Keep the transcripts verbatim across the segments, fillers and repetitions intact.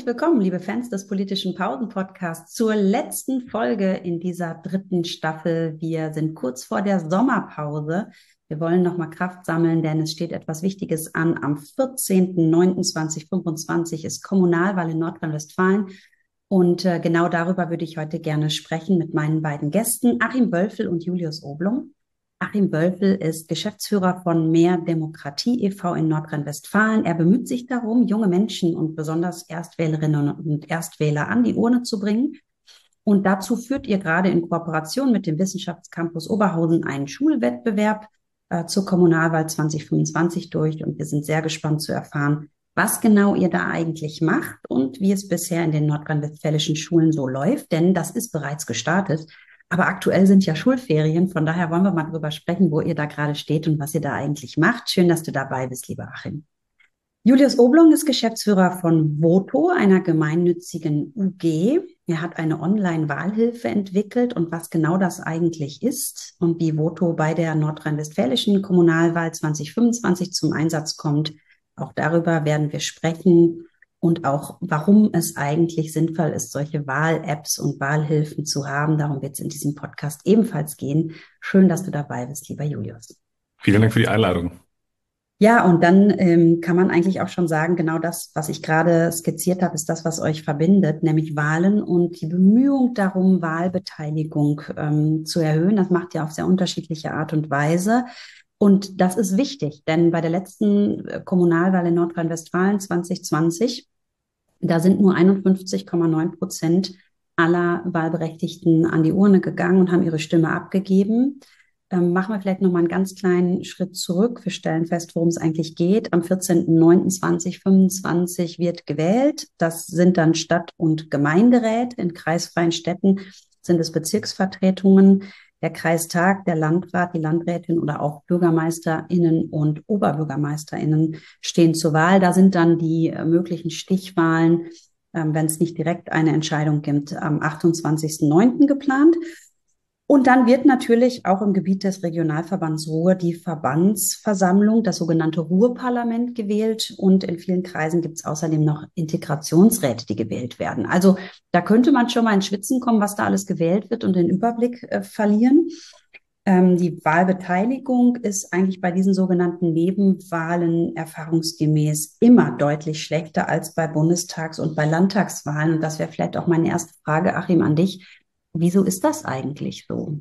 Herzlich willkommen, liebe Fans des politischen Pausen-Podcasts, zur letzten Folge in dieser dritten Staffel. Wir sind kurz vor der Sommerpause. Wir wollen nochmal Kraft sammeln, denn es steht etwas Wichtiges an. Am vierzehnten neunten zweitausendfünfundzwanzig ist Kommunalwahl in Nordrhein-Westfalen. Und äh, genau darüber würde ich heute gerne sprechen mit meinen beiden Gästen, Achim Wölfel und Julius Oblung. Achim Wölfel ist Geschäftsführer von Mehr Demokratie e V in Nordrhein-Westfalen. Er bemüht sich darum, junge Menschen und besonders Erstwählerinnen und Erstwähler an die Urne zu bringen. Und dazu führt ihr gerade in Kooperation mit dem Wissenschaftscampus Oberhausen einen Schulwettbewerb äh, zur Kommunalwahl zwanzig fünfundzwanzig durch. Und wir sind sehr gespannt zu erfahren, was genau ihr da eigentlich macht und wie es bisher in den nordrhein-westfälischen Schulen so läuft. Denn das ist bereits gestartet. Aber aktuell sind ja Schulferien, von daher wollen wir mal drüber sprechen, wo ihr da gerade steht und was ihr da eigentlich macht. Schön, dass du dabei bist, lieber Achim. Julius Oblong ist Geschäftsführer von Voto, einer gemeinnützigen U G. Er hat eine Online-Wahlhilfe entwickelt und was genau das eigentlich ist und wie Voto bei der nordrhein-westfälischen Kommunalwahl zwanzig fünfundzwanzig zum Einsatz kommt. Auch darüber werden wir sprechen. Und auch, warum es eigentlich sinnvoll ist, solche Wahl-Apps und Wahlhilfen zu haben. Darum wird es in diesem Podcast ebenfalls gehen. Schön, dass du dabei bist, lieber Julius. Vielen Dank für die Einladung. Ja, und dann ähm, kann man eigentlich auch schon sagen, genau das, was ich gerade skizziert habe, ist das, was euch verbindet, nämlich Wahlen und die Bemühung darum, Wahlbeteiligung ähm, zu erhöhen. Das macht ihr auf sehr unterschiedliche Art und Weise. Und das ist wichtig, denn bei der letzten Kommunalwahl in Nordrhein-Westfalen zwanzig zwanzig, da sind nur einundfünfzig Komma neun Prozent aller Wahlberechtigten an die Urne gegangen und haben ihre Stimme abgegeben. Ähm, machen wir vielleicht noch mal einen ganz kleinen Schritt zurück. Wir stellen fest, worum es eigentlich geht. Am vierzehnten neunten zweitausendfünfundzwanzig wird gewählt. Das sind dann Stadt- und Gemeinderäte. In kreisfreien Städten sind es Bezirksvertretungen. Der Kreistag, der Landrat, die Landrätin oder auch BürgermeisterInnen und OberbürgermeisterInnen stehen zur Wahl. Da sind dann die äh, möglichen Stichwahlen, ähm, wenn es nicht direkt eine Entscheidung gibt, am achtundzwanzigsten neunten geplant. Und dann wird natürlich auch im Gebiet des Regionalverbands Ruhr die Verbandsversammlung, das sogenannte Ruhrparlament, gewählt. Und in vielen Kreisen gibt es außerdem noch Integrationsräte, die gewählt werden. Also da könnte man schon mal ins Schwitzen kommen, was da alles gewählt wird und den Überblick äh, verlieren. Ähm, die Wahlbeteiligung ist eigentlich bei diesen sogenannten Nebenwahlen erfahrungsgemäß immer deutlich schlechter als bei Bundestags- und bei Landtagswahlen. Und das wäre vielleicht auch meine erste Frage, Achim, an dich. Wieso ist das eigentlich so?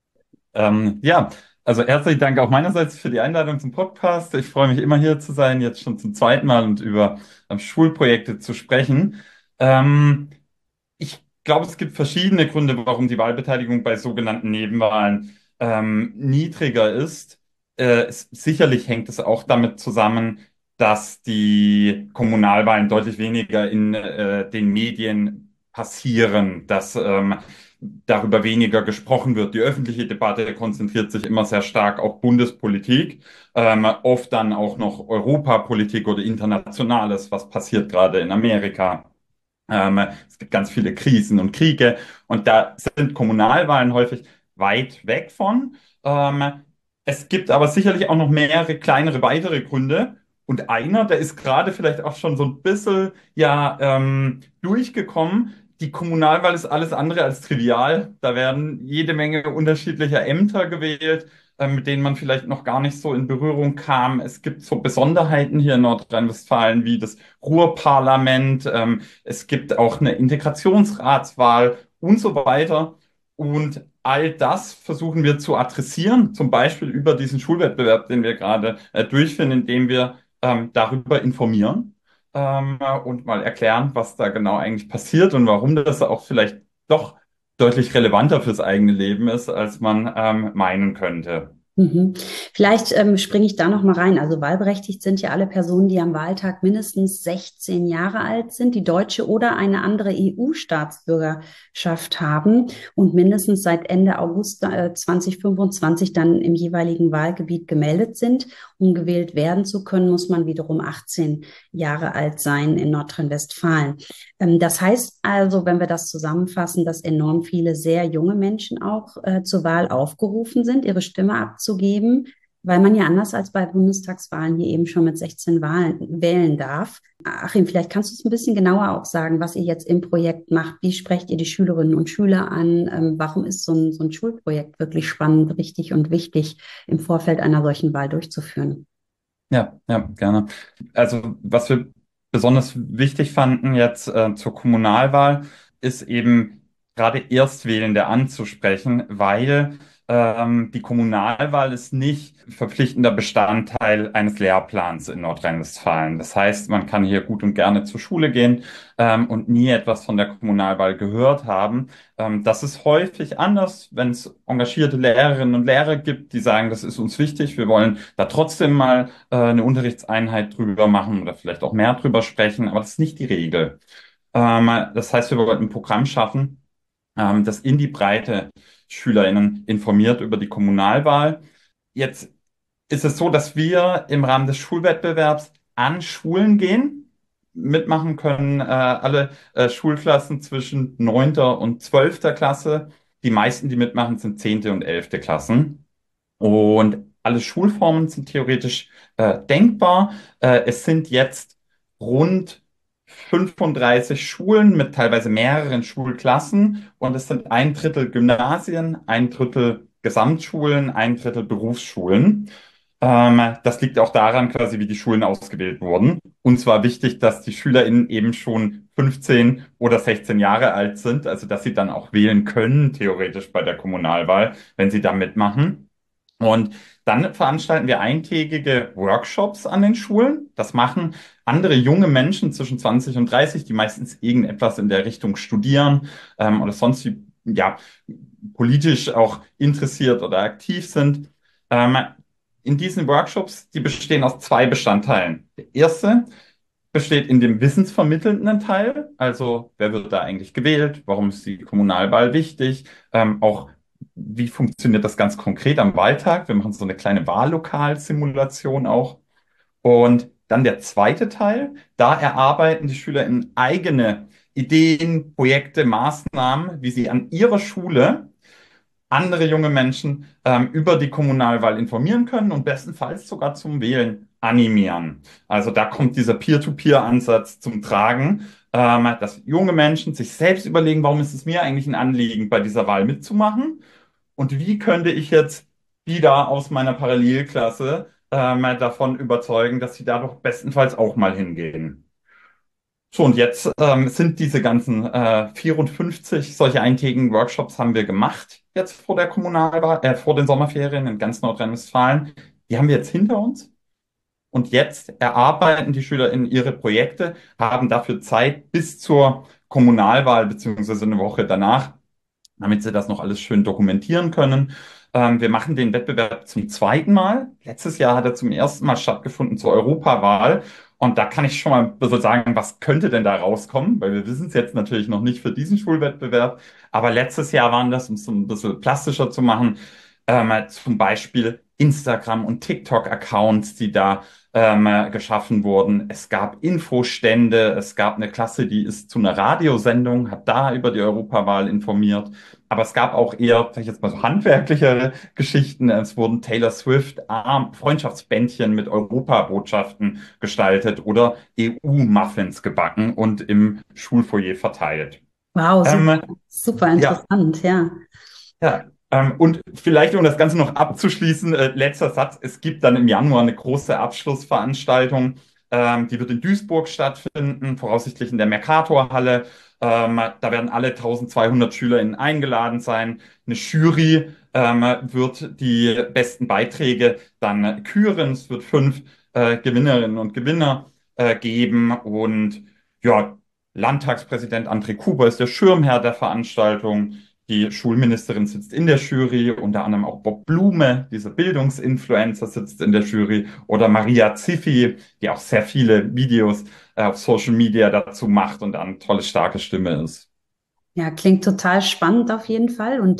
Ähm, ja, also herzlichen Dank auch meinerseits für die Einladung zum Podcast. Ich freue mich immer hier zu sein, jetzt schon zum zweiten Mal und über ähm, Schulprojekte zu sprechen. Ähm, ich glaube, es gibt verschiedene Gründe, warum die Wahlbeteiligung bei sogenannten Nebenwahlen ähm, niedriger ist. Äh, es, sicherlich hängt es auch damit zusammen, dass die Kommunalwahlen deutlich weniger in äh, den Medien passieren, dass ähm, darüber weniger gesprochen wird. Die öffentliche Debatte konzentriert sich immer sehr stark auf Bundespolitik, ähm, oft dann auch noch Europapolitik oder Internationales, was passiert gerade in Amerika. Ähm, es gibt ganz viele Krisen und Kriege und da sind Kommunalwahlen häufig weit weg von. Ähm, es gibt aber sicherlich auch noch mehrere kleinere weitere Gründe. Und einer, der ist gerade vielleicht auch schon so ein bisschen ja ähm, durchgekommen. Die Kommunalwahl ist alles andere als trivial. Da werden jede Menge unterschiedlicher Ämter gewählt, äh, mit denen man vielleicht noch gar nicht so in Berührung kam. Es gibt so Besonderheiten hier in Nordrhein-Westfalen wie das Ruhrparlament. Ähm, es gibt auch eine Integrationsratswahl und so weiter. Und all das versuchen wir zu adressieren, zum Beispiel über diesen Schulwettbewerb, den wir gerade äh, durchführen, indem wir ähm, darüber informieren ähm, und mal erklären, was da genau eigentlich passiert und warum das auch vielleicht doch deutlich relevanter fürs eigene Leben ist, als man ähm, meinen könnte. Mhm. Vielleicht ähm, springe ich da noch mal rein. Also wahlberechtigt sind ja alle Personen, die am Wahltag mindestens sechzehn Jahre alt sind, die deutsche oder eine andere E U-Staatsbürgerschaft haben und mindestens seit Ende August äh, zweitausendfünfundzwanzig dann im jeweiligen Wahlgebiet gemeldet sind. Um gewählt werden zu können, muss man wiederum achtzehn Jahre alt sein in Nordrhein-Westfalen. Ähm, das heißt also, wenn wir das zusammenfassen, dass enorm viele sehr junge Menschen auch äh, zur Wahl aufgerufen sind, ihre Stimme abzugeben. Weil man ja anders als bei Bundestagswahlen hier eben schon mit sechzehn Wahlen wählen darf. Achim, vielleicht kannst du es ein bisschen genauer auch sagen, was ihr jetzt im Projekt macht. Wie sprecht ihr die Schülerinnen und Schüler an? Ähm, warum ist so ein, so ein Schulprojekt wirklich spannend, richtig und wichtig, im Vorfeld einer solchen Wahl durchzuführen? Ja, ja, gerne. Also was wir besonders wichtig fanden jetzt äh, zur Kommunalwahl, ist eben gerade Erstwählende anzusprechen, weil ähm, die Kommunalwahl ist nicht verpflichtender Bestandteil eines Lehrplans in Nordrhein-Westfalen. Das heißt, man kann hier gut und gerne zur Schule gehen ähm, und nie etwas von der Kommunalwahl gehört haben. Ähm, das ist häufig anders, wenn es engagierte Lehrerinnen und Lehrer gibt, die sagen, das ist uns wichtig, wir wollen da trotzdem mal äh, eine Unterrichtseinheit drüber machen oder vielleicht auch mehr drüber sprechen, aber das ist nicht die Regel. Ähm, das heißt, wir wollten ein Programm schaffen, ähm, das in die Breite SchülerInnen informiert über die Kommunalwahl. Jetzt ist es so, dass wir im Rahmen des Schulwettbewerbs an Schulen gehen. Mitmachen können äh, alle äh, Schulklassen zwischen neunter und zwölfter Klasse. Die meisten, die mitmachen, sind zehnte und elfte Klassen. Und alle Schulformen sind theoretisch äh, denkbar. Äh, es sind jetzt rund fünfunddreißig Schulen mit teilweise mehreren Schulklassen und es sind ein Drittel Gymnasien, ein Drittel Gesamtschulen, ein Drittel Berufsschulen. Ähm, das liegt auch daran, quasi, wie die Schulen ausgewählt wurden. Uns war wichtig, dass die SchülerInnen eben schon fünfzehn oder sechzehn Jahre alt sind, also dass sie dann auch wählen können, theoretisch bei der Kommunalwahl, wenn sie da mitmachen. Und dann veranstalten wir eintägige Workshops an den Schulen. Das machen andere junge Menschen zwischen zwanzig und dreißig, die meistens irgendetwas in der Richtung studieren ähm, oder sonst wie, ja, politisch auch interessiert oder aktiv sind. Ähm, in diesen Workshops, die bestehen aus zwei Bestandteilen. Der erste besteht in dem wissensvermittelnden Teil, also wer wird da eigentlich gewählt, warum ist die Kommunalwahl wichtig, ähm, auch wie funktioniert das ganz konkret am Wahltag. Wir machen so eine kleine Wahllokalsimulation auch. Und dann der zweite Teil, da erarbeiten die Schüler in eigene Ideen, Projekte, Maßnahmen, wie sie an ihrer Schule andere junge Menschen ähm, über die Kommunalwahl informieren können und bestenfalls sogar zum Wählen animieren. Also da kommt dieser Peer-to-Peer-Ansatz zum Tragen, ähm, dass junge Menschen sich selbst überlegen, warum ist es mir eigentlich ein Anliegen, bei dieser Wahl mitzumachen und wie könnte ich jetzt die da aus meiner Parallelklasse ähm, davon überzeugen, dass sie da doch bestenfalls auch mal hingehen. So, und jetzt ähm, sind diese ganzen äh, vierundfünfzig solche eintägigen Workshops haben wir gemacht, jetzt vor der Kommunalwahl, äh, vor den Sommerferien in ganz Nordrhein-Westfalen. Die haben wir jetzt hinter uns. Und jetzt erarbeiten die SchülerInnen ihre Projekte, haben dafür Zeit bis zur Kommunalwahl beziehungsweise eine Woche danach, damit sie das noch alles schön dokumentieren können. Ähm, wir machen den Wettbewerb zum zweiten Mal. Letztes Jahr hat er zum ersten Mal stattgefunden zur Europawahl. Und da kann ich schon mal ein bisschen sagen, was könnte denn da rauskommen? Weil wir wissen es jetzt natürlich noch nicht für diesen Schulwettbewerb. Aber letztes Jahr waren das, um es so ein bisschen plastischer zu machen, ähm, zum Beispiel Instagram- und TikTok-Accounts, die da ähm, geschaffen wurden. Es gab Infostände, es gab eine Klasse, die ist zu einer Radiosendung, hat da über die Europawahl informiert. Aber es gab auch eher, sag ich jetzt mal so handwerklichere Geschichten. Es wurden Taylor Swift Arm Freundschaftsbändchen mit Europabotschaften gestaltet oder E U-Muffins gebacken und im Schulfoyer verteilt. Wow, super, Ähm, super ja, interessant, ja. ja, ähm, und vielleicht, um das Ganze noch abzuschließen, äh, letzter Satz. Es gibt dann im Januar eine große Abschlussveranstaltung. Ähm, die wird in Duisburg stattfinden, voraussichtlich in der Mercatorhalle. Ähm, da werden alle eintausendzweihundert SchülerInnen eingeladen sein. Eine Jury ähm, wird die besten Beiträge dann küren. Es wird fünf äh, Gewinnerinnen und Gewinner äh, geben. Und ja, Landtagspräsident André Kuber ist der Schirmherr der Veranstaltung. Die Schulministerin sitzt in der Jury, unter anderem auch Bob Blume, dieser Bildungsinfluencer, sitzt in der Jury, oder Maria Ziffi, die auch sehr viele Videos äh, auf Social Media dazu macht und eine tolle, starke Stimme ist. Ja, klingt total spannend auf jeden Fall. Und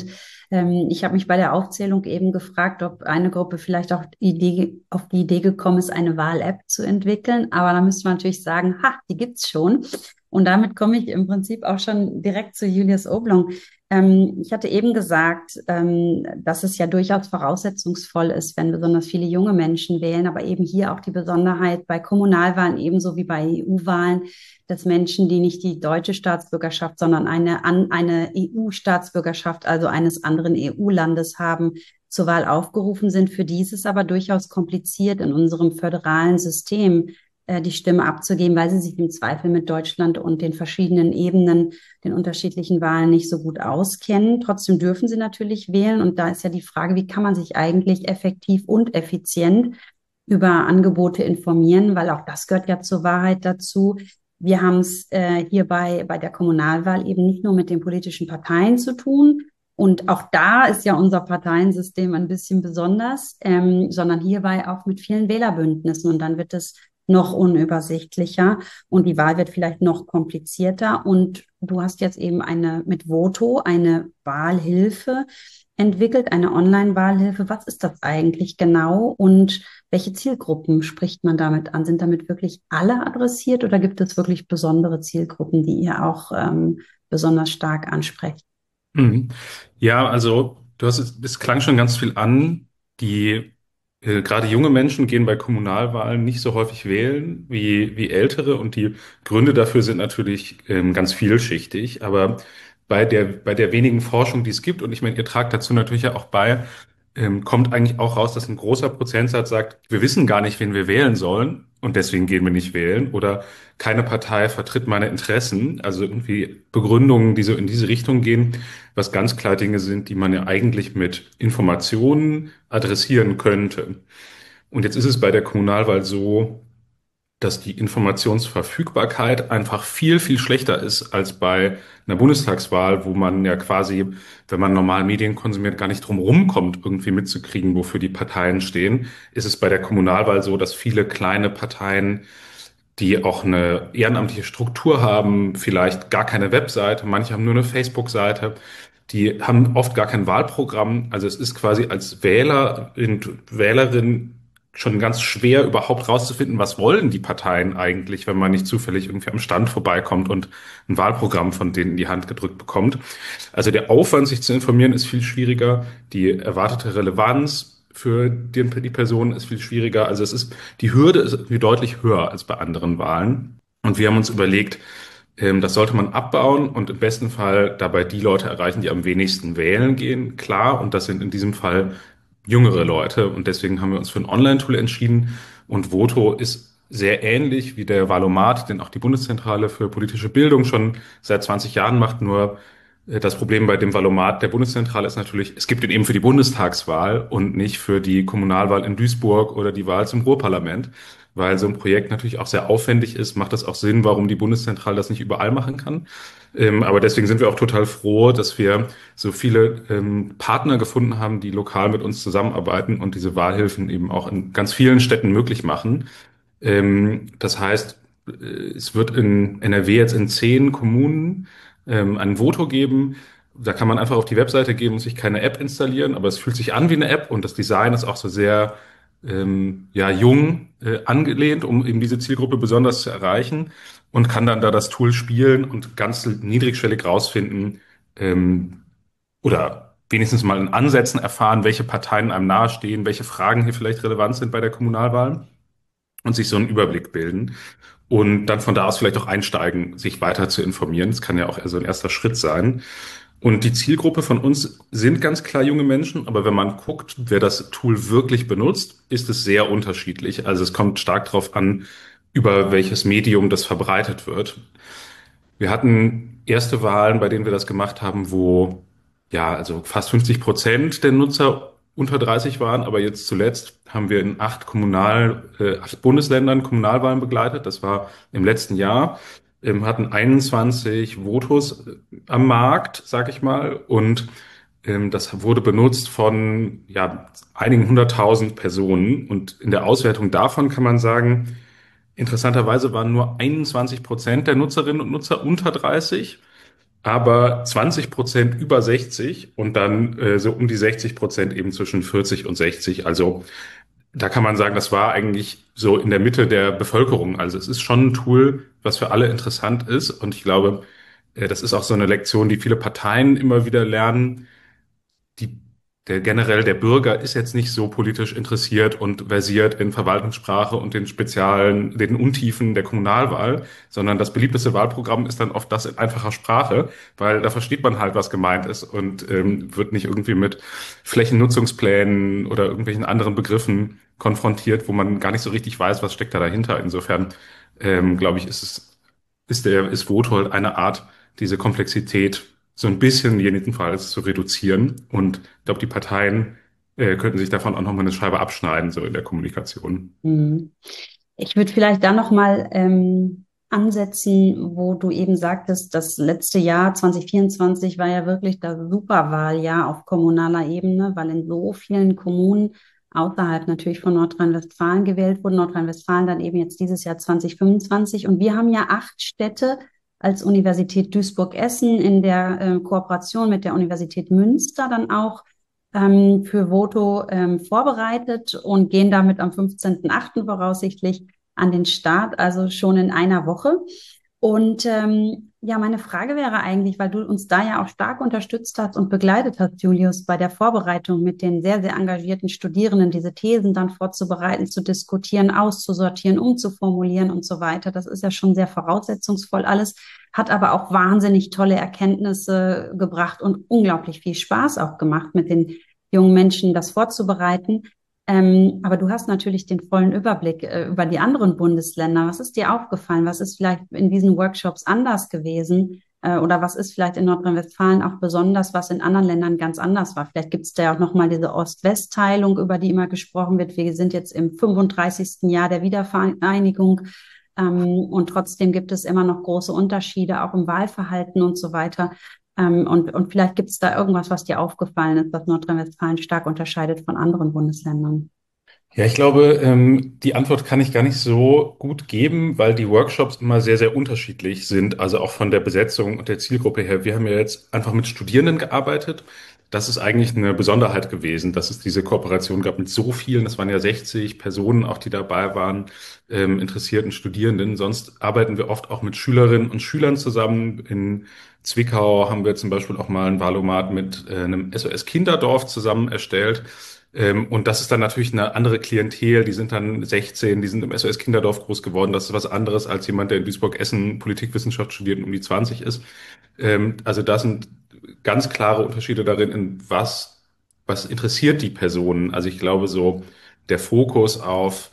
Ähm, ich habe mich bei der Aufzählung eben gefragt, ob eine Gruppe vielleicht auch die Idee, auf die Idee gekommen ist, eine Wahl-App zu entwickeln. Aber da müsste man natürlich sagen, ha, die gibt's schon. Und damit komme ich im Prinzip auch schon direkt zu Julius Oblong. Ähm, ich hatte eben gesagt, ähm, dass es ja durchaus voraussetzungsvoll ist, wenn besonders viele junge Menschen wählen, aber eben hier auch die Besonderheit bei Kommunalwahlen ebenso wie bei E U-Wahlen, dass Menschen, die nicht die deutsche Staatsbürgerschaft, sondern eine, an, eine E U-Staatsbürgerschaft, also eines anderen E U-Landes haben, zur Wahl aufgerufen sind. Für die ist es aber durchaus kompliziert in unserem föderalen System, äh, die Stimme abzugeben, weil sie sich im Zweifel mit Deutschland und den verschiedenen Ebenen, den unterschiedlichen Wahlen nicht so gut auskennen. Trotzdem dürfen sie natürlich wählen. Und da ist ja die Frage, wie kann man sich eigentlich effektiv und effizient über Angebote informieren, weil auch das gehört ja zur Wahrheit dazu. Wir haben es äh, hier bei, bei der Kommunalwahl eben nicht nur mit den politischen Parteien zu tun. Und auch da ist ja unser Parteiensystem ein bisschen besonders, ähm, sondern hierbei auch mit vielen Wählerbündnissen. Und dann wird es noch unübersichtlicher und die Wahl wird vielleicht noch komplizierter. Und du hast jetzt eben eine mit Voto eine Wahlhilfe entwickelt, eine Online-Wahlhilfe. Was ist das eigentlich genau und welche Zielgruppen spricht man damit an? Sind damit wirklich alle adressiert oder gibt es wirklich besondere Zielgruppen, die ihr auch ähm, besonders stark ansprecht? Mhm. Ja, also du hast es, es klang schon ganz viel an. Die äh, gerade junge Menschen gehen bei Kommunalwahlen nicht so häufig wählen wie wie ältere und die Gründe dafür sind natürlich ähm, ganz vielschichtig. Aber bei der bei der wenigen Forschung, die es gibt und ich meine, ihr tragt dazu natürlich ja auch bei, ähm, kommt eigentlich auch raus, dass ein großer Prozentsatz sagt, wir wissen gar nicht, wen wir wählen sollen und deswegen gehen wir nicht wählen oder keine Partei vertritt meine Interessen. Also irgendwie Begründungen, die so in diese Richtung gehen, was ganz klar Dinge sind, die man ja eigentlich mit Informationen adressieren könnte. Und jetzt ist es bei der Kommunalwahl so, dass die Informationsverfügbarkeit einfach viel, viel schlechter ist als bei einer Bundestagswahl, wo man ja quasi, wenn man normal Medien konsumiert, gar nicht drum rumkommt, irgendwie mitzukriegen, wofür die Parteien stehen. Ist es bei der Kommunalwahl so, dass viele kleine Parteien, die auch eine ehrenamtliche Struktur haben, vielleicht gar keine Webseite, manche haben nur eine Facebook-Seite, die haben oft gar kein Wahlprogramm. Also es ist quasi als Wählerin, Wählerin schon ganz schwer überhaupt rauszufinden, was wollen die Parteien eigentlich, wenn man nicht zufällig irgendwie am Stand vorbeikommt und ein Wahlprogramm von denen in die Hand gedrückt bekommt. Also der Aufwand, sich zu informieren, ist viel schwieriger. Die erwartete Relevanz für die, die Person ist viel schwieriger. Also es ist, die Hürde ist irgendwie deutlich höher als bei anderen Wahlen. Und wir haben uns überlegt, ähm, das sollte man abbauen und im besten Fall dabei die Leute erreichen, die am wenigsten wählen gehen. Klar, und das sind in diesem Fall jüngere Leute. Und deswegen haben wir uns für ein Online-Tool entschieden. Und Voto ist sehr ähnlich wie der Valomat, den auch die Bundeszentrale für politische Bildung schon seit zwanzig Jahren macht. Nur äh, das Problem bei dem Valomat der Bundeszentrale ist natürlich, es gibt ihn eben für die Bundestagswahl und nicht für die Kommunalwahl in Duisburg oder die Wahl zum Ruhrparlament. Weil so ein Projekt natürlich auch sehr aufwendig ist, macht das auch Sinn, warum die Bundeszentrale das nicht überall machen kann. Ähm, aber deswegen sind wir auch total froh, dass wir so viele ähm, Partner gefunden haben, die lokal mit uns zusammenarbeiten und diese Wahlhilfen eben auch in ganz vielen Städten möglich machen. Ähm, das heißt, äh, es wird in N R W jetzt in zehn Kommunen ähm, ein Voto geben. Da kann man einfach auf die Webseite gehen und sich keine App installieren, aber es fühlt sich an wie eine App und das Design ist auch so sehr ähm, ja, jung äh, angelehnt, um eben diese Zielgruppe besonders zu erreichen und kann dann da das Tool spielen und ganz niedrigschwellig rausfinden ähm, oder wenigstens mal in Ansätzen erfahren, welche Parteien einem nahestehen, welche Fragen hier vielleicht relevant sind bei der Kommunalwahl und sich so einen Überblick bilden und dann von da aus vielleicht auch einsteigen, sich weiter zu informieren. Das kann ja auch eher so ein erster Schritt sein. Und die Zielgruppe von uns sind ganz klar junge Menschen, aber wenn man guckt, wer das Tool wirklich benutzt, ist es sehr unterschiedlich. Also es kommt stark darauf an, über welches Medium das verbreitet wird. Wir hatten erste Wahlen, bei denen wir das gemacht haben, wo ja, also fast fünfzig Prozent der Nutzer unter dreißig waren, aber jetzt zuletzt haben wir in acht Kommunal, äh, acht Bundesländern Kommunalwahlen begleitet. Das war im letzten Jahr. Ähm, hatten einundzwanzig Votos äh, am Markt, sag ich mal, und ähm, das wurde benutzt von ja einigen hunderttausend Personen. Und in der Auswertung davon kann man sagen, interessanterweise waren nur einundzwanzig Prozent der Nutzerinnen und Nutzer unter dreißig. aber zwanzig Prozent über sechzig und dann äh, so um die sechzig Prozent eben zwischen vierzig und sechzig. Also da kann man sagen, das war eigentlich so in der Mitte der Bevölkerung. Also es ist schon ein Tool, was für alle interessant ist. Und ich glaube, äh, das ist auch so eine Lektion, die viele Parteien immer wieder lernen. Die, der generell der Bürger ist jetzt nicht so politisch interessiert und versiert in Verwaltungssprache und den Spezialen, den Untiefen der Kommunalwahl, sondern das beliebteste Wahlprogramm ist dann oft das in einfacher Sprache, weil da versteht man halt, was gemeint ist und ähm, wird nicht irgendwie mit Flächennutzungsplänen oder irgendwelchen anderen Begriffen konfrontiert, wo man gar nicht so richtig weiß, was steckt da dahinter. Insofern ähm, glaube ich, ist es ist der ist Voto halt eine Art, diese Komplexität so ein bisschen jedenfalls zu reduzieren. Und ich glaube, die Parteien äh, könnten sich davon auch nochmal eine Scheibe abschneiden, so in der Kommunikation. Mhm. Ich würde vielleicht da noch mal ähm, ansetzen, wo du eben sagtest, das letzte Jahr zwanzig vierundzwanzig war ja wirklich das Superwahljahr auf kommunaler Ebene, weil in so vielen Kommunen außerhalb natürlich von Nordrhein-Westfalen gewählt wurde. Nordrhein-Westfalen dann eben jetzt dieses Jahr zwanzig fünfundzwanzig. Und wir haben ja acht Städte als Universität Duisburg-Essen in der äh, Kooperation mit der Universität Münster dann auch ähm, für Voto ähm, vorbereitet und gehen damit am fünfzehnten achten voraussichtlich an den Start, also schon in einer Woche. Und ähm, ja, meine Frage wäre eigentlich, weil du uns da ja auch stark unterstützt hast und begleitet hast, Julius, bei der Vorbereitung mit den sehr, sehr engagierten Studierenden, diese Thesen dann vorzubereiten, zu diskutieren, auszusortieren, umzuformulieren und so weiter. Das ist ja schon sehr voraussetzungsvoll alles, hat aber auch wahnsinnig tolle Erkenntnisse gebracht und unglaublich viel Spaß auch gemacht, mit den jungen Menschen das vorzubereiten. Ähm, aber du hast natürlich den vollen Überblick äh, über die anderen Bundesländer. Was ist dir aufgefallen? Was ist vielleicht in diesen Workshops anders gewesen? Äh, oder was ist vielleicht in Nordrhein-Westfalen auch besonders, was in anderen Ländern ganz anders war? Vielleicht gibt es da ja auch nochmal diese Ost-West-Teilung, über die immer gesprochen wird. Wir sind jetzt im fünfunddreißigsten Jahr der Wiedervereinigung. Ähm, und trotzdem gibt es immer noch große Unterschiede, auch im Wahlverhalten und so weiter. Ähm, und, und vielleicht gibt es da irgendwas, was dir aufgefallen ist, was Nordrhein-Westfalen stark unterscheidet von anderen Bundesländern. Ja, ich glaube, ähm, die Antwort kann ich gar nicht so gut geben, weil die Workshops immer sehr, sehr unterschiedlich sind, also auch von der Besetzung und der Zielgruppe her. Wir haben ja jetzt einfach mit Studierenden gearbeitet. Das ist eigentlich eine Besonderheit gewesen, dass es diese Kooperation gab mit so vielen, das waren ja sechzig Personen auch, die dabei waren, ähm, interessierten Studierenden. Sonst arbeiten wir oft auch mit Schülerinnen und Schülern zusammen. In Zwickau haben wir zum Beispiel auch mal ein Valomat mit äh, einem S O S Kinderdorf zusammen erstellt. Ähm, und das ist dann natürlich eine andere Klientel. Die sind dann sechzehn, die sind im S O S Kinderdorf groß geworden. Das ist was anderes als jemand, der in Duisburg-Essen Politikwissenschaft studiert und um die zwanzig ist. Ähm, also da sind ganz klare Unterschiede darin, in was, was interessiert die Personen. Also ich glaube so, der Fokus auf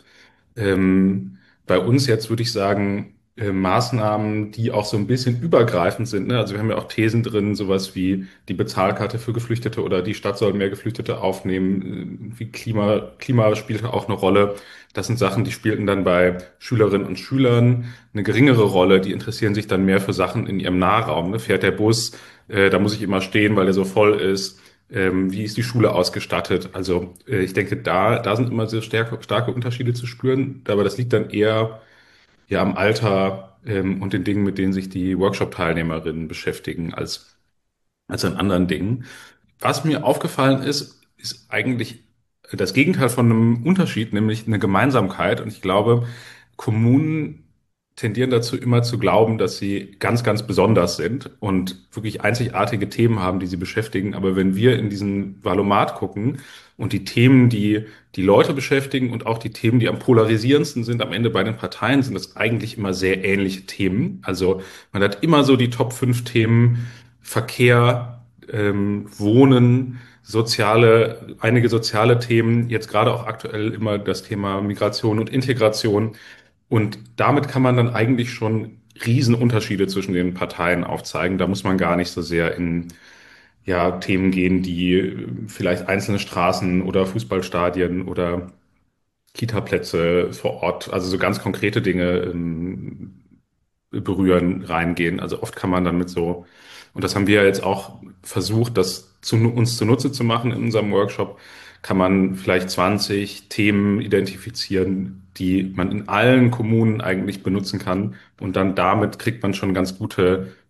ähm, bei uns jetzt würde ich sagen, äh, Maßnahmen, die auch so ein bisschen übergreifend sind. Ne? Also wir haben ja auch Thesen drin, sowas wie die Bezahlkarte für Geflüchtete oder die Stadt soll mehr Geflüchtete aufnehmen. Äh, Wie Klima, Klima spielt auch eine Rolle. Das sind Sachen, die spielten dann bei Schülerinnen und Schülern eine geringere Rolle. Die interessieren sich dann mehr für Sachen in ihrem Nahraum. Ne? Fährt der Bus, äh, da muss ich immer stehen, weil der so voll ist. Ähm, wie ist die Schule ausgestattet? Also äh, ich denke, da, da sind immer sehr starke, starke Unterschiede zu spüren, aber das liegt dann eher ja am Alter ähm, und den Dingen, mit denen sich die Workshop-Teilnehmerinnen beschäftigen, als, als an anderen Dingen. Was mir aufgefallen ist, ist eigentlich das Gegenteil von einem Unterschied, nämlich eine Gemeinsamkeit. Und ich glaube, Kommunen tendieren dazu, immer zu glauben, dass sie ganz, ganz besonders sind und wirklich einzigartige Themen haben, die sie beschäftigen. Aber wenn wir in diesen Valomat gucken und die Themen, die die Leute beschäftigen und auch die Themen, die am polarisierendsten sind am Ende bei den Parteien, sind das eigentlich immer sehr ähnliche Themen. Also man hat immer so die Top fünf Themen: Verkehr, ähm, Wohnen, soziale, einige soziale Themen, jetzt gerade auch aktuell immer das Thema Migration und Integration. Und damit kann man dann eigentlich schon Riesenunterschiede zwischen den Parteien aufzeigen. Da muss man gar nicht so sehr in ja, Themen gehen, die äh, vielleicht einzelne Straßen oder Fußballstadien oder Kitaplätze vor Ort, also so ganz konkrete Dinge ähm, berühren, reingehen. Also oft kann man dann mit so, und das haben wir jetzt auch versucht, das zu, uns zunutze zu machen in unserem Workshop, kann man vielleicht zwanzig Themen identifizieren, die man in allen Kommunen eigentlich benutzen kann. Und dann damit kriegt man schon ganz gute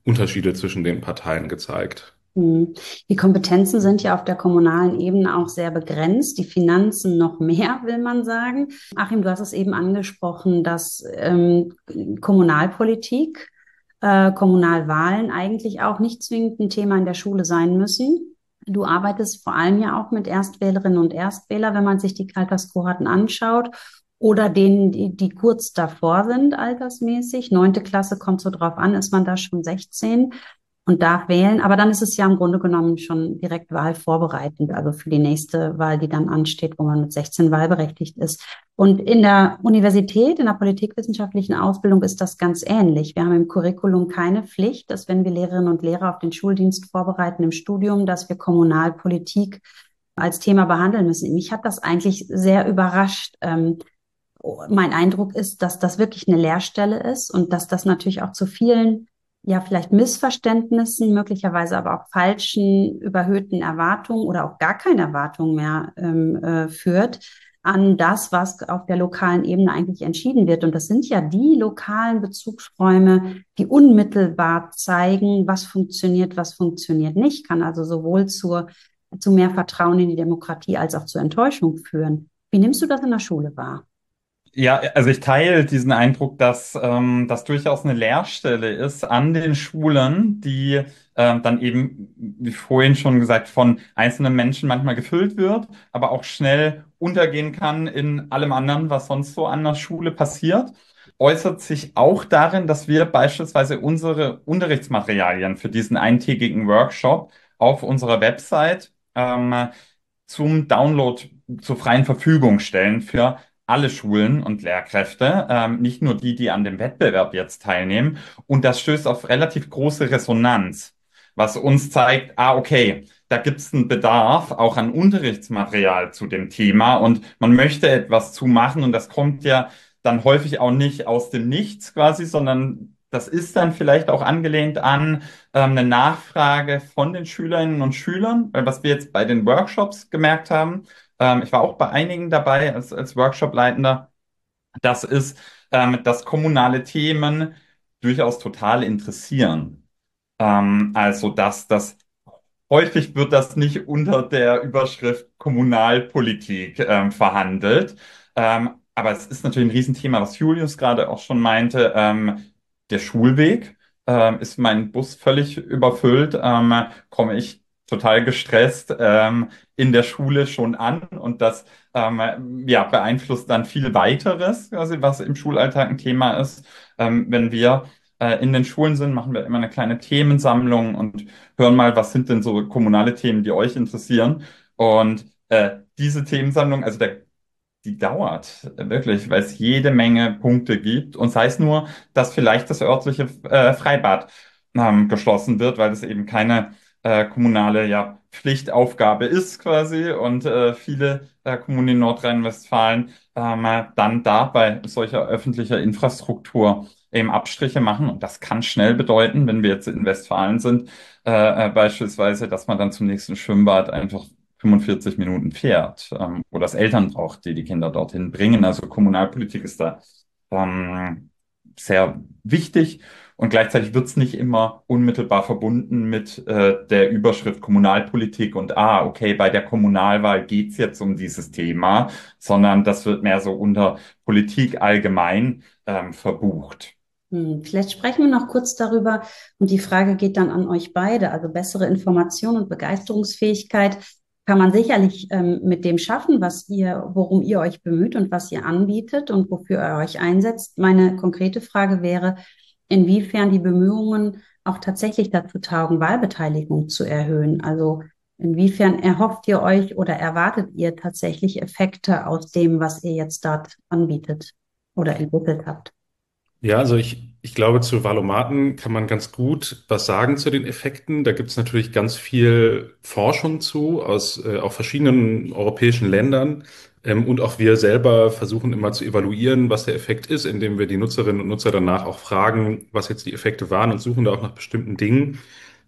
Unterschiede zwischen den Parteien gezeigt. Hm. Die Kompetenzen sind ja auf der kommunalen Ebene auch sehr begrenzt, die Finanzen noch mehr, will man sagen. Achim, du hast es eben angesprochen, dass ähm, Kommunalpolitik, äh, Kommunalwahlen eigentlich auch nicht zwingend ein Thema in der Schule sein müssen. Du arbeitest vor allem ja auch mit Erstwählerinnen und Erstwählern, wenn man sich die Alterskohorten anschaut. Oder denen, die, die kurz davor sind, altersmäßig. Neunte Klasse kommt so drauf an, ist man da schon sechzehn und darf wählen. Aber dann ist es ja im Grunde genommen schon direkt wahlvorbereitend, also für die nächste Wahl, die dann ansteht, wo man mit sechzehn wahlberechtigt ist. Und in der Universität, in der politikwissenschaftlichen Ausbildung ist das ganz ähnlich. Wir haben im Curriculum keine Pflicht, dass wenn wir Lehrerinnen und Lehrer auf den Schuldienst vorbereiten im Studium, dass wir Kommunalpolitik als Thema behandeln müssen. Mich hat das eigentlich sehr überrascht. Ähm, mein Eindruck ist, dass das wirklich eine Leerstelle ist und dass das natürlich auch zu vielen, ja, vielleicht Missverständnissen, möglicherweise aber auch falschen, überhöhten Erwartungen oder auch gar keine Erwartungen mehr ähm, äh, führt an das, was auf der lokalen Ebene eigentlich entschieden wird. Und das sind ja die lokalen Bezugsräume, die unmittelbar zeigen, was funktioniert, was funktioniert nicht, kann also sowohl zur, zu mehr Vertrauen in die Demokratie als auch zur Enttäuschung führen. Wie nimmst du das in der Schule wahr? Ja, also ich teile diesen Eindruck, dass ähm, das durchaus eine Leerstelle ist an den Schulen, die ähm, dann eben, wie vorhin schon gesagt, von einzelnen Menschen manchmal gefüllt wird, aber auch schnell untergehen kann in allem anderen, was sonst so an der Schule passiert. Äußert sich auch darin, dass wir beispielsweise unsere Unterrichtsmaterialien für diesen eintägigen Workshop auf unserer Website ähm, zum Download zur freien Verfügung stellen für alle Schulen und Lehrkräfte, ähm, nicht nur die, die an dem Wettbewerb jetzt teilnehmen. Und das stößt auf relativ große Resonanz, was uns zeigt, ah, okay, da gibt es einen Bedarf auch an Unterrichtsmaterial zu dem Thema und man möchte etwas zu machen und das kommt ja dann häufig auch nicht aus dem Nichts quasi, sondern das ist dann vielleicht auch angelehnt an ähm, eine Nachfrage von den Schülerinnen und Schülern, weil was wir jetzt bei den Workshops gemerkt haben, ähm, ich war auch bei einigen dabei als, als Workshop-Leitender. Das ist, ähm, dass kommunale Themen durchaus total interessieren. Ähm, also, dass das häufig wird das nicht unter der Überschrift Kommunalpolitik ähm, verhandelt. Ähm, aber es ist natürlich ein Riesenthema, was Julius gerade auch schon meinte. Ähm, der Schulweg. Ähm, ist mein Bus völlig überfüllt, ähm, komme ich total gestresst ähm, in der Schule schon an und das ähm, ja, beeinflusst dann viel weiteres, quasi, was im Schulalltag ein Thema ist. Ähm, wenn wir äh, in den Schulen sind, machen wir immer eine kleine Themensammlung und hören mal, was sind denn so kommunale Themen, die euch interessieren. Und äh, diese Themensammlung, also der, die dauert äh, wirklich, weil es jede Menge Punkte gibt. Und sei es nur, dass vielleicht das örtliche äh, Freibad ähm, geschlossen wird, weil es eben keine äh, kommunale ja, Pflichtaufgabe ist quasi. Und äh, viele äh, Kommunen in Nordrhein-Westfalen ähm, äh, dann da bei solcher öffentlicher Infrastruktur eben Abstriche machen. Und das kann schnell bedeuten, wenn wir jetzt in Westfalen sind, äh, äh, beispielsweise, dass man dann zum nächsten Schwimmbad einfach fünfundvierzig Minuten fährt, ähm, oder es Eltern braucht, die die Kinder dorthin bringen. Also Kommunalpolitik ist da ähm, sehr wichtig und gleichzeitig wird es nicht immer unmittelbar verbunden mit äh, der Überschrift Kommunalpolitik und ah, okay, bei der Kommunalwahl geht's jetzt um dieses Thema, sondern das wird mehr so unter Politik allgemein ähm, verbucht. Hm, vielleicht sprechen wir noch kurz darüber und die Frage geht dann an euch beide. Also bessere Information und Begeisterungsfähigkeit kann man sicherlich ähm, mit dem schaffen, was ihr, worum ihr euch bemüht und was ihr anbietet und wofür ihr euch einsetzt. Meine konkrete Frage wäre, inwiefern die Bemühungen auch tatsächlich dazu taugen, Wahlbeteiligung zu erhöhen. Also inwiefern erhofft ihr euch oder erwartet ihr tatsächlich Effekte aus dem, was ihr jetzt dort anbietet oder entwickelt habt? Ja, also ich, ich glaube, zu Valomaten kann man ganz gut was sagen zu den Effekten. Da gibt es natürlich ganz viel Forschung zu aus äh, auch verschiedenen europäischen Ländern. Ähm, und auch wir selber versuchen immer zu evaluieren, was der Effekt ist, indem wir die Nutzerinnen und Nutzer danach auch fragen, was jetzt die Effekte waren und suchen da auch nach bestimmten Dingen.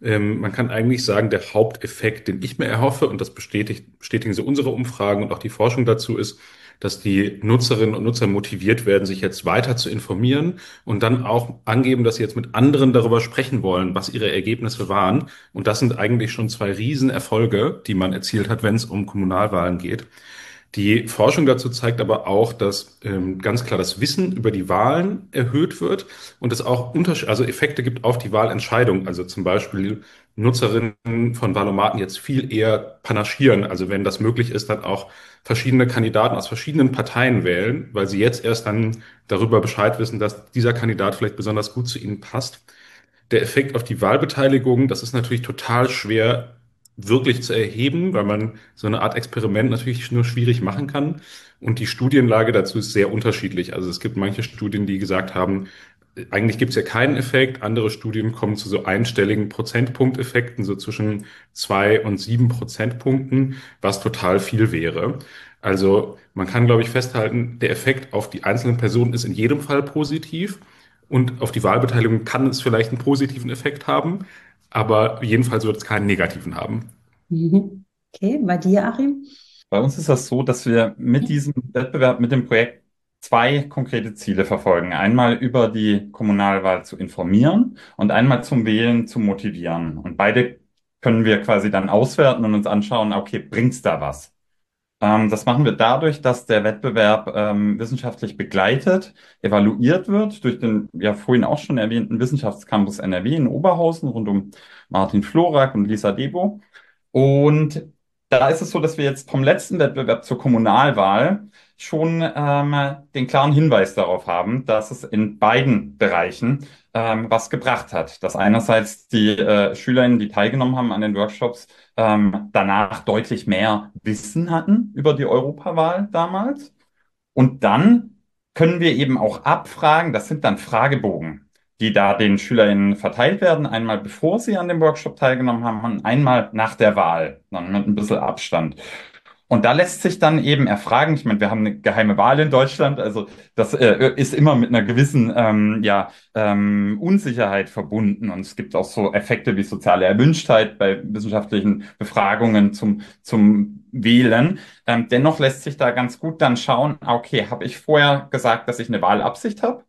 Ähm, man kann eigentlich sagen, der Haupteffekt, den ich mir erhoffe, und das bestätigt, bestätigen so unsere Umfragen und auch die Forschung dazu, ist, dass die Nutzerinnen und Nutzer motiviert werden, sich jetzt weiter zu informieren und dann auch angeben, dass sie jetzt mit anderen darüber sprechen wollen, was ihre Ergebnisse waren. Und das sind eigentlich schon zwei Riesenerfolge, die man erzielt hat, wenn es um Kommunalwahlen geht. Die Forschung dazu zeigt aber auch, dass ähm, ganz klar das Wissen über die Wahlen erhöht wird und es auch Unterschied, also Effekte gibt auf die Wahlentscheidung. Also zum Beispiel Nutzerinnen von Wahlomaten jetzt viel eher panaschieren. Also wenn das möglich ist, dann auch verschiedene Kandidaten aus verschiedenen Parteien wählen, weil sie jetzt erst dann darüber Bescheid wissen, dass dieser Kandidat vielleicht besonders gut zu ihnen passt. Der Effekt auf die Wahlbeteiligung, das ist natürlich total schwer wirklich zu erheben, weil man so eine Art Experiment natürlich nur schwierig machen kann. Und die Studienlage dazu ist sehr unterschiedlich. Also es gibt manche Studien, die gesagt haben, eigentlich gibt es ja keinen Effekt. Andere Studien kommen zu so einstelligen Prozentpunkteffekten, so zwischen zwei und sieben Prozentpunkten, was total viel wäre. Also man kann, glaube ich, festhalten, der Effekt auf die einzelnen Personen ist in jedem Fall positiv. Und auf die Wahlbeteiligung kann es vielleicht einen positiven Effekt haben, aber jedenfalls wird es keinen negativen haben. Mhm. Okay, bei dir, Achim? Bei uns ist das so, dass wir mit diesem Wettbewerb, mit dem Projekt zwei konkrete Ziele verfolgen. Einmal über die Kommunalwahl zu informieren und einmal zum Wählen zu motivieren. Und beide können wir quasi dann auswerten und uns anschauen, okay, bringt's da was? Ähm, das machen wir dadurch, dass der Wettbewerb ähm, wissenschaftlich begleitet, evaluiert wird durch den ja vorhin auch schon erwähnten Wissenschaftscampus N R W in Oberhausen rund um Martin Florak und Lisa Debo. Und da ist es so, dass wir jetzt vom letzten Wettbewerb zur Kommunalwahl schon ähm, den klaren Hinweis darauf haben, dass es in beiden Bereichen ähm, was gebracht hat. Dass einerseits die äh, Schülerinnen, die teilgenommen haben an den Workshops, ähm, danach deutlich mehr Wissen hatten über die Europawahl damals. Und dann können wir eben auch abfragen, das sind dann Fragebogen, die da den SchülerInnen verteilt werden, einmal bevor sie an dem Workshop teilgenommen haben und einmal nach der Wahl, dann mit ein bisschen Abstand. Und da lässt sich dann eben erfragen, ich meine, wir haben eine geheime Wahl in Deutschland, also das äh, ist immer mit einer gewissen ähm, ja, ähm, Unsicherheit verbunden. Und es gibt auch so Effekte wie soziale Erwünschtheit bei wissenschaftlichen Befragungen zum, zum Wählen. Ähm, dennoch lässt sich da ganz gut dann schauen, okay, habe ich vorher gesagt, dass ich eine Wahlabsicht habe?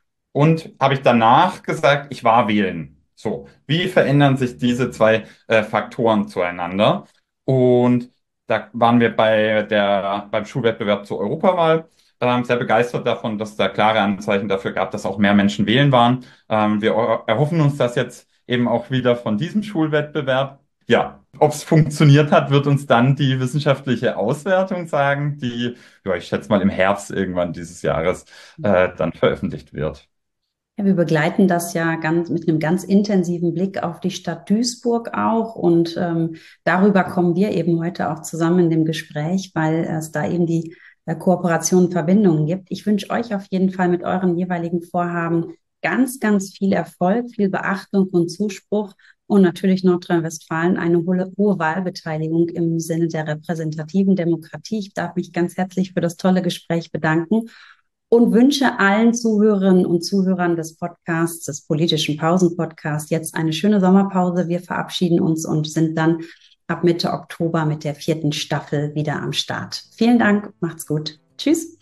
Und habe ich danach gesagt, ich war wählen. So, wie verändern sich diese zwei äh, Faktoren zueinander? Und da waren wir bei der, beim Schulwettbewerb zur Europawahl ähm, sehr begeistert davon, dass da klare Anzeichen dafür gab, dass auch mehr Menschen wählen waren. Ähm, wir erhoffen uns das jetzt eben auch wieder von diesem Schulwettbewerb. Ja, ob es funktioniert hat, wird uns dann die wissenschaftliche Auswertung sagen, die, ja, ich schätze mal im Herbst irgendwann dieses Jahres äh, dann veröffentlicht wird. Ja, wir begleiten das ja ganz mit einem ganz intensiven Blick auf die Stadt Duisburg auch und ähm, darüber kommen wir eben heute auch zusammen in dem Gespräch, weil es da eben die äh, Kooperation und Verbindungen gibt. Ich wünsche euch auf jeden Fall mit euren jeweiligen Vorhaben ganz, ganz viel Erfolg, viel Beachtung und Zuspruch und natürlich Nordrhein-Westfalen eine hohe, hohe Wahlbeteiligung im Sinne der repräsentativen Demokratie. Ich darf mich ganz herzlich für das tolle Gespräch bedanken und wünsche allen Zuhörerinnen und Zuhörern des Podcasts, des politischen Pausen-Podcasts, jetzt eine schöne Sommerpause. Wir verabschieden uns und sind dann ab Mitte Oktober mit der vierten Staffel wieder am Start. Vielen Dank, macht's gut. Tschüss.